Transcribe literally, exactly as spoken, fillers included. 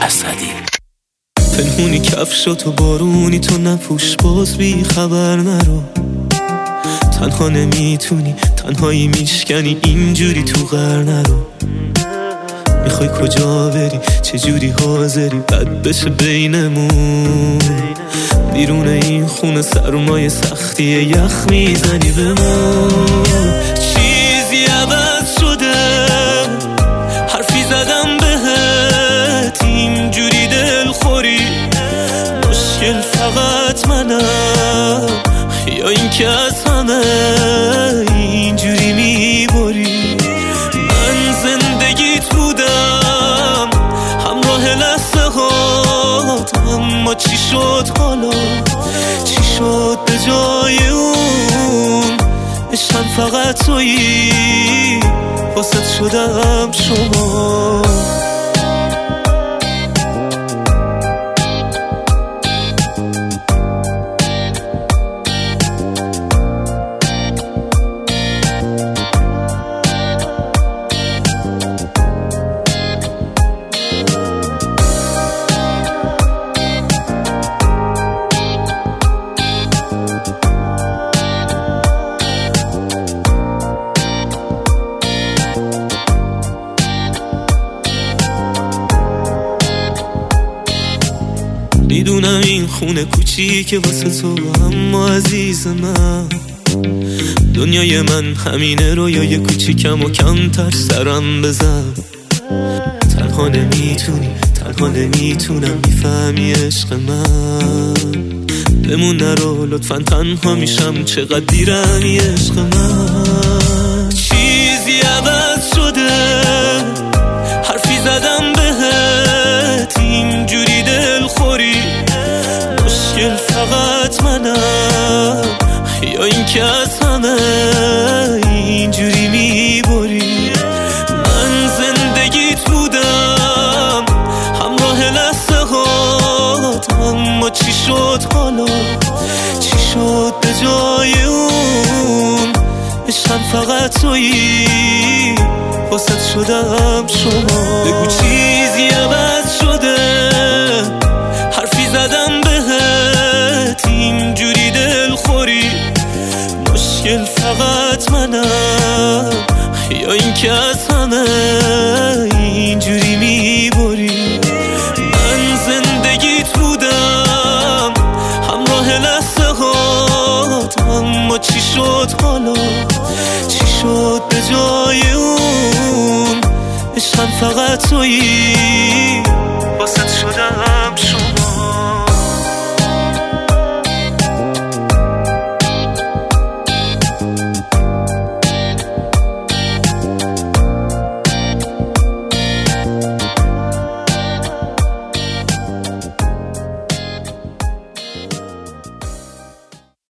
درصدی. پنهونی کفشات و بارونی تو نپوش باز بی خبر نرو، تنها نمیتونی تنهایی میشکنی اینجوری تو غر نرو. میخوای کجا بری چجوری حاضری بد بشه بینمون، بیرون این خونه سرمایه سختیه یخ میزنی بمون. چیزی عوض شده حرفی زدم بهت اینجوری دلخوری، مشکل فقط منم یا این که از همه اینجوری میبری. من زندگیت بودم همراه لحظه هات، اما چی شد حالا چی شد به جای اون عشقم فقط تویی واسه شدم شما. میدونم این خونه کوچیکه واسه تو، اما عزیز من دنیای من همینه، رویای کوچیکم و کمتر سرم بزن. تنها نمیتونی تنها نمیتونم میفهمی عشق من، بمون نرو لطفا تنها میشم چقدر دیرمی عشق من. چیزی عوض شده حرفی زدم بهت اینجوری دلخوری، مشکل فقط منم یا این که از همه اینجوری میبری. من زندگیت بودم همراه لحظه هات، اما چی شد حالا چی شد به جای اون عشقم فقط تویی واسه شدم شما. بگو چیزی عوض شده حرفی زدم بهت اینجوری دلخوری، مشکل فقط منم یا این که از همه اینجوری میبری. من زندگیت بودم همراه لحظه هات، اما چی شد حالا چی شد به جای اون عشقم فقط تویی واسه شدم.